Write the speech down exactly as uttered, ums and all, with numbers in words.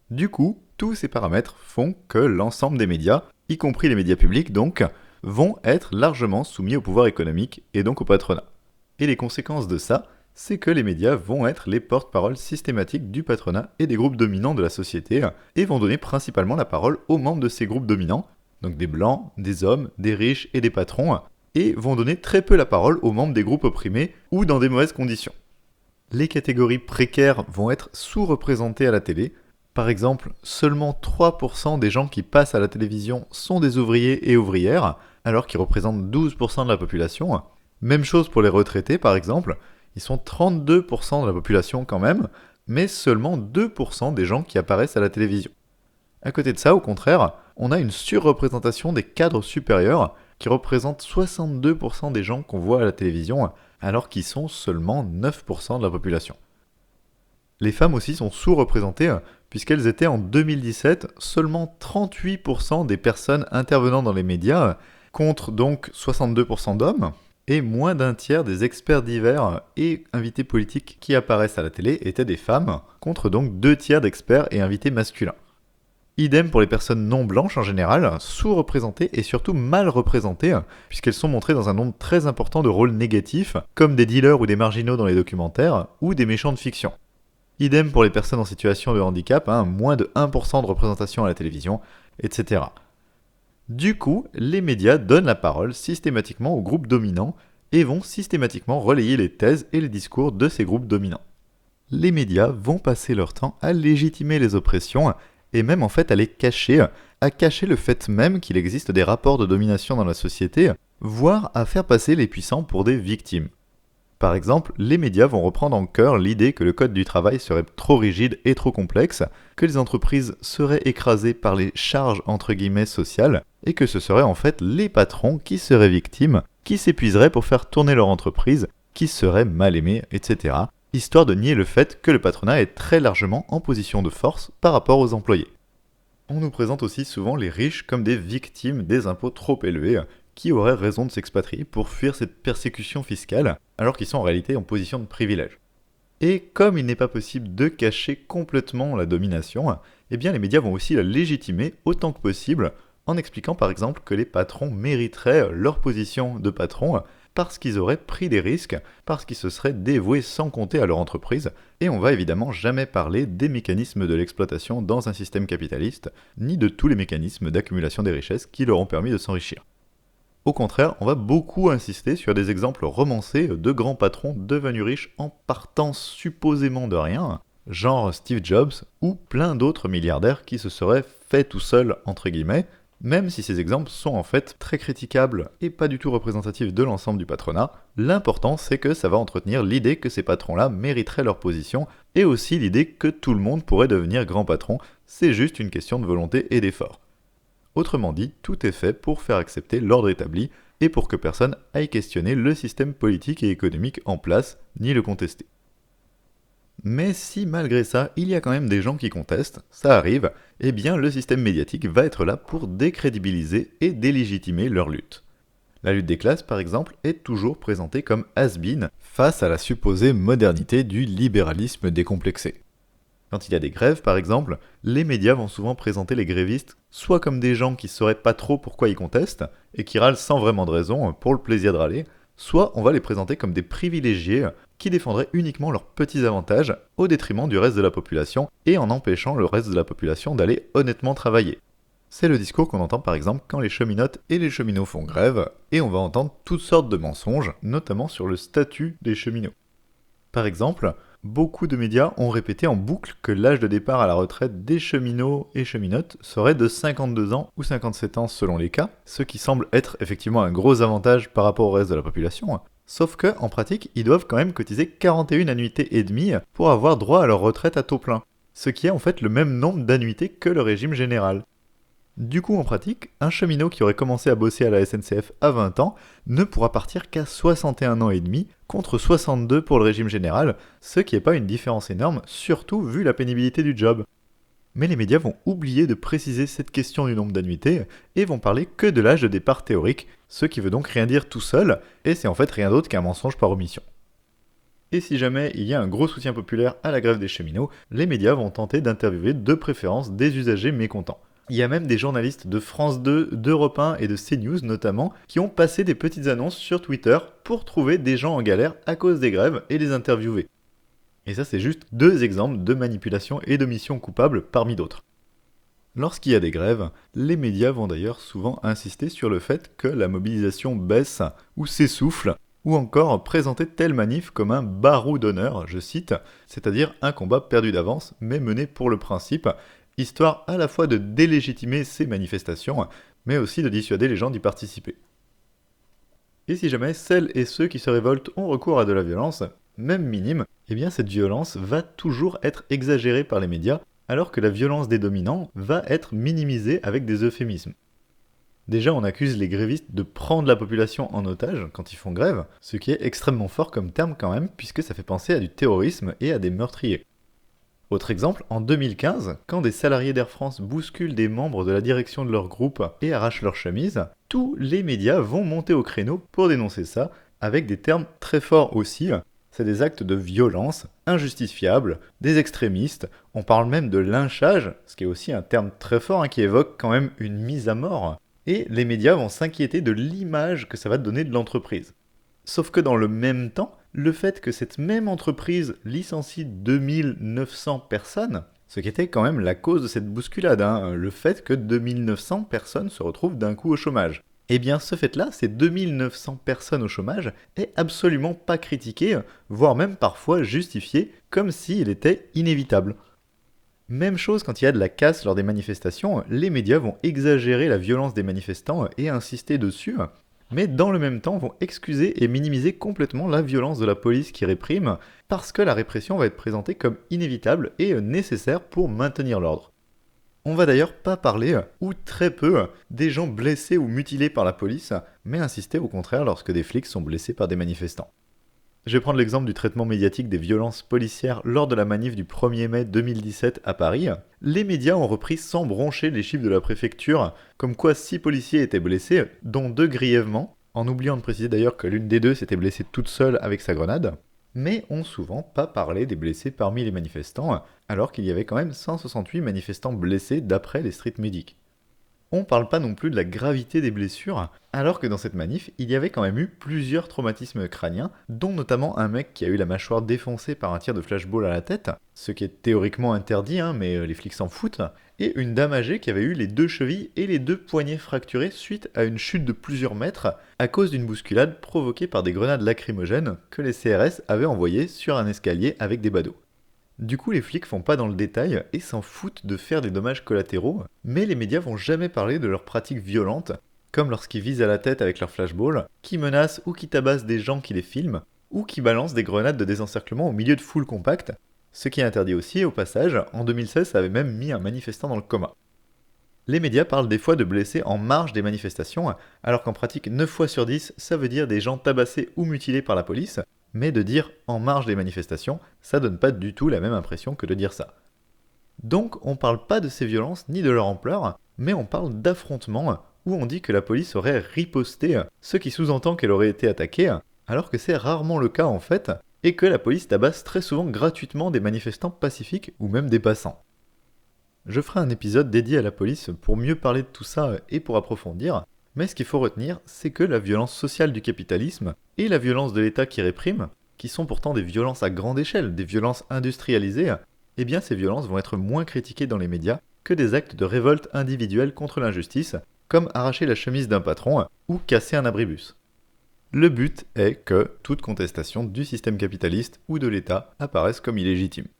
Du coup, tous ces paramètres font que l'ensemble des médias, y compris les médias publics donc, vont être largement soumis au pouvoir économique et donc au patronat. Et les conséquences de ça, c'est que les médias vont être les porte-paroles systématiques du patronat et des groupes dominants de la société, et vont donner principalement la parole aux membres de ces groupes dominants, donc des blancs, des hommes, des riches et des patrons, et vont donner très peu la parole aux membres des groupes opprimés ou dans des mauvaises conditions. Les catégories précaires vont être sous-représentées à la télé. Par exemple, seulement trois pour cent des gens qui passent à la télévision sont des ouvriers et ouvrières, alors qu'ils représentent douze pour cent de la population. Même chose pour les retraités par exemple, ils sont trente-deux pour cent de la population quand même, mais seulement deux pour cent des gens qui apparaissent à la télévision. À côté de ça, au contraire, on a une surreprésentation des cadres supérieurs qui représentent soixante-deux pour cent des gens qu'on voit à la télévision, alors qu'ils sont seulement neuf pour cent de la population. Les femmes aussi sont sous-représentées, puisqu'elles étaient en deux mille dix-sept seulement trente-huit pour cent des personnes intervenant dans les médias, contre donc soixante-deux pour cent d'hommes, et moins d'un tiers des experts divers et invités politiques qui apparaissent à la télé étaient des femmes, contre donc deux tiers d'experts et invités masculins. Idem pour les personnes non blanches en général, sous-représentées et surtout mal représentées, puisqu'elles sont montrées dans un nombre très important de rôles négatifs, comme des dealers ou des marginaux dans les documentaires, ou des méchants de fiction. Idem pour les personnes en situation de handicap, hein, moins de un pour cent de représentation à la télévision, et cetera. Du coup, les médias donnent la parole systématiquement aux groupes dominants et vont systématiquement relayer les thèses et les discours de ces groupes dominants. Les médias vont passer leur temps à légitimer les oppressions et même en fait à les cacher, à cacher le fait même qu'il existe des rapports de domination dans la société, voire à faire passer les puissants pour des victimes. Par exemple, les médias vont reprendre en cœur l'idée que le code du travail serait trop rigide et trop complexe, que les entreprises seraient écrasées par les charges entre guillemets sociales, et que ce seraient en fait les patrons qui seraient victimes, qui s'épuiseraient pour faire tourner leur entreprise, qui seraient mal aimés, et cetera, histoire de nier le fait que le patronat est très largement en position de force par rapport aux employés. On nous présente aussi souvent les riches comme des victimes des impôts trop élevés, qui auraient raison de s'expatrier pour fuir cette persécution fiscale, alors qu'ils sont en réalité en position de privilège. Et comme il n'est pas possible de cacher complètement la domination, eh bien les médias vont aussi la légitimer autant que possible, en expliquant par exemple que les patrons mériteraient leur position de patron parce qu'ils auraient pris des risques, parce qu'ils se seraient dévoués sans compter à leur entreprise, et on va évidemment jamais parler des mécanismes de l'exploitation dans un système capitaliste, ni de tous les mécanismes d'accumulation des richesses qui leur ont permis de s'enrichir. Au contraire, on va beaucoup insister sur des exemples romancés de grands patrons devenus riches en partant supposément de rien, genre Steve Jobs ou plein d'autres milliardaires qui se seraient fait tout seuls entre guillemets, même si ces exemples sont en fait très critiquables et pas du tout représentatifs de l'ensemble du patronat, l'important c'est que ça va entretenir l'idée que ces patrons-là mériteraient leur position et aussi l'idée que tout le monde pourrait devenir grand patron, c'est juste une question de volonté et d'effort. Autrement dit, tout est fait pour faire accepter l'ordre établi et pour que personne aille questionner le système politique et économique en place, ni le contester. Mais si malgré ça, il y a quand même des gens qui contestent, ça arrive, eh bien le système médiatique va être là pour décrédibiliser et délégitimer leur lutte. La lutte des classes, par exemple, est toujours présentée comme has-been face à la supposée modernité du libéralisme décomplexé. Quand il y a des grèves, par exemple, les médias vont souvent présenter les grévistes soit comme des gens qui ne sauraient pas trop pourquoi ils contestent, et qui râlent sans vraiment de raison pour le plaisir de râler, soit on va les présenter comme des privilégiés qui défendraient uniquement leurs petits avantages au détriment du reste de la population et en empêchant le reste de la population d'aller honnêtement travailler. C'est le discours qu'on entend par exemple quand les cheminotes et les cheminots font grève, et on va entendre toutes sortes de mensonges, notamment sur le statut des cheminots. Par exemple, beaucoup de médias ont répété en boucle que l'âge de départ à la retraite des cheminots et cheminotes serait de cinquante-deux ans ou cinquante-sept ans selon les cas, ce qui semble être effectivement un gros avantage par rapport au reste de la population. Sauf que, en pratique, ils doivent quand même cotiser quarante et une annuités et demie pour avoir droit à leur retraite à taux plein, ce qui est en fait le même nombre d'annuités que le régime général. Du coup, en pratique, un cheminot qui aurait commencé à bosser à la S N C F à vingt ans ne pourra partir qu'à soixante et un ans et demi contre soixante-deux pour le régime général, ce qui n'est pas une différence énorme, surtout vu la pénibilité du job. Mais les médias vont oublier de préciser cette question du nombre d'annuités et vont parler que de l'âge de départ théorique, ce qui veut donc rien dire tout seul, et c'est en fait rien d'autre qu'un mensonge par omission. Et si jamais il y a un gros soutien populaire à la grève des cheminots, les médias vont tenter d'interviewer de préférence des usagers mécontents. Il y a même des journalistes de France deux, d'Europe un et de CNews notamment qui ont passé des petites annonces sur Twitter pour trouver des gens en galère à cause des grèves et les interviewer. Et ça, c'est juste deux exemples de manipulation et d'omission coupables parmi d'autres. Lorsqu'il y a des grèves, les médias vont d'ailleurs souvent insister sur le fait que la mobilisation baisse ou s'essouffle, ou encore présenter telle manif comme un barreau d'honneur, je cite, c'est-à-dire un combat perdu d'avance mais mené pour le principe, histoire à la fois de délégitimer ces manifestations, mais aussi de dissuader les gens d'y participer. Et si jamais celles et ceux qui se révoltent ont recours à de la violence, même minime, eh bien cette violence va toujours être exagérée par les médias, alors que la violence des dominants va être minimisée avec des euphémismes. Déjà, on accuse les grévistes de prendre la population en otage quand ils font grève, ce qui est extrêmement fort comme terme quand même, puisque ça fait penser à du terrorisme et à des meurtriers. Autre exemple, en deux mille quinze, quand des salariés d'Air France bousculent des membres de la direction de leur groupe et arrachent leur chemise, tous les médias vont monter au créneau pour dénoncer ça, avec des termes très forts aussi. C'est des actes de violence, injustifiables, des extrémistes, on parle même de lynchage, ce qui est aussi un terme très fort hein, qui évoque quand même une mise à mort. Et les médias vont s'inquiéter de l'image que ça va donner de l'entreprise. Sauf que dans le même temps, le fait que cette même entreprise licencie deux mille neuf cents personnes, ce qui était quand même la cause de cette bousculade, hein, le fait que deux mille neuf cents personnes se retrouvent d'un coup au chômage. Eh bien ce fait-là, ces deux mille neuf cents personnes au chômage, est absolument pas critiqué, voire même parfois justifié, comme s'il était inévitable. Même chose quand il y a de la casse lors des manifestations, les médias vont exagérer la violence des manifestants et insister dessus, mais dans le même temps vont excuser et minimiser complètement la violence de la police qui réprime, parce que la répression va être présentée comme inévitable et nécessaire pour maintenir l'ordre. On va d'ailleurs pas parler, ou très peu, des gens blessés ou mutilés par la police, mais insister au contraire lorsque des flics sont blessés par des manifestants. Je vais prendre l'exemple du traitement médiatique des violences policières lors de la manif du premier mai deux mille dix-sept à Paris. Les médias ont repris sans broncher les chiffres de la préfecture, comme quoi six policiers étaient blessés, dont deux grièvement, en oubliant de préciser d'ailleurs que l'une des deux s'était blessée toute seule avec sa grenade, mais ont souvent pas parlé des blessés parmi les manifestants, alors qu'il y avait quand même cent soixante-huit manifestants blessés d'après les street medics. On parle pas non plus de la gravité des blessures, alors que dans cette manif, il y avait quand même eu plusieurs traumatismes crâniens, dont notamment un mec qui a eu la mâchoire défoncée par un tir de flashball à la tête, ce qui est théoriquement interdit, hein, mais les flics s'en foutent, et une dame âgée qui avait eu les deux chevilles et les deux poignets fracturés suite à une chute de plusieurs mètres, à cause d'une bousculade provoquée par des grenades lacrymogènes que les C R S avaient envoyées sur un escalier avec des badauds. Du coup, les flics font pas dans le détail et s'en foutent de faire des dommages collatéraux, mais les médias vont jamais parler de leurs pratiques violentes, comme lorsqu'ils visent à la tête avec leur flashball, qui menacent ou qui tabassent des gens qui les filment, ou qui balancent des grenades de désencerclement au milieu de foules compactes, ce qui est interdit aussi, au passage, en deux mille seize ça avait même mis un manifestant dans le coma. Les médias parlent des fois de blessés en marge des manifestations, alors qu'en pratique neuf fois sur dix, ça veut dire des gens tabassés ou mutilés par la police, mais de dire en marge des manifestations, ça donne pas du tout la même impression que de dire ça. Donc on parle pas de ces violences ni de leur ampleur, mais on parle d'affrontements où on dit que la police aurait riposté, ce qui sous-entend qu'elle aurait été attaquée, alors que c'est rarement le cas en fait, et que la police tabasse très souvent gratuitement des manifestants pacifiques ou même des passants. Je ferai un épisode dédié à la police pour mieux parler de tout ça et pour approfondir, mais ce qu'il faut retenir, c'est que la violence sociale du capitalisme et la violence de l'État qui réprime, qui sont pourtant des violences à grande échelle, des violences industrialisées, eh bien ces violences vont être moins critiquées dans les médias que des actes de révolte individuelle contre l'injustice, comme arracher la chemise d'un patron ou casser un abribus. Le but est que toute contestation du système capitaliste ou de l'État apparaisse comme illégitime.